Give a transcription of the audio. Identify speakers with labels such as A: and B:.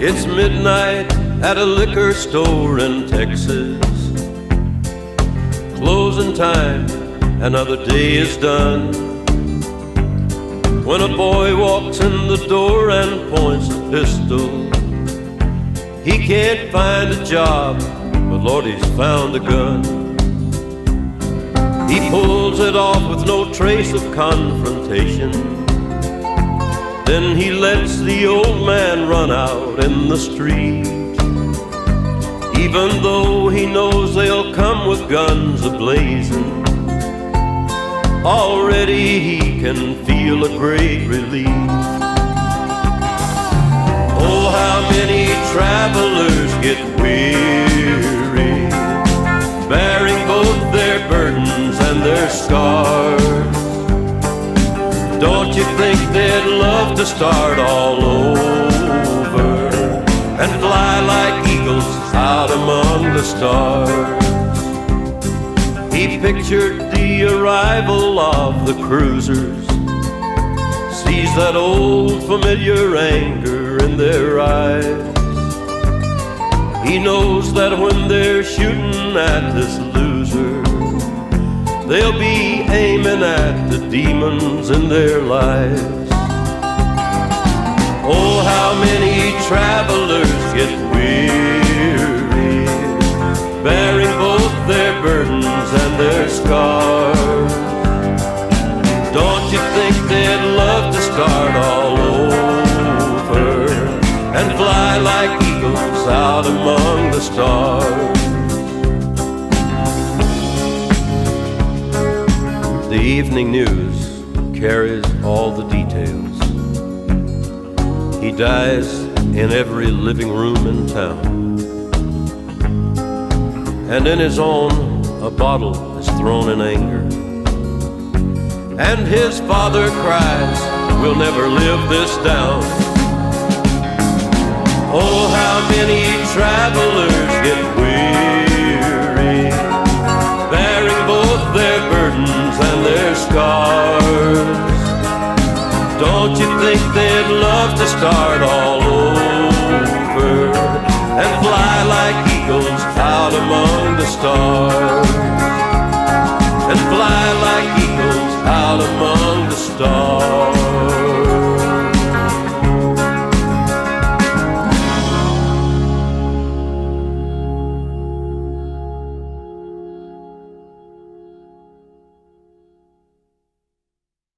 A: It's midnight at a liquor store in Texas. Closing time, another day is done. When a boy walks in the door and points a pistol, he can't find a job, but Lord, he's found a gun. He pulls it off with no trace of confrontation. Then he lets the old man run out in the street, even though he knows they'll come with guns a-blazing. Already he can feel a great relief. Oh, how many travelers get weary, bearing both their burdens and their scars. Don't you think they'd love to start all over and fly like eagles out among the stars? He pictured the arrival of the cruisers, sees that old familiar anger in their eyes. He knows that when they're shooting at this loser, they'll be aiming at the demons in their lives. Oh, how many travelers get weary, bearing both their burdens and their scars. Don't you think they'd love to start all over and fly like eagles out among the stars? The evening news carries all the details. He dies in every living room in town, and in his own a bottle is thrown in anger. And his father cries, we'll never live this down. Oh, how many travelers get weary, bearing both their burdens and their scars. Don't you think they'd love to start all over and fly like eagles out among the stars, and fly like eagles out among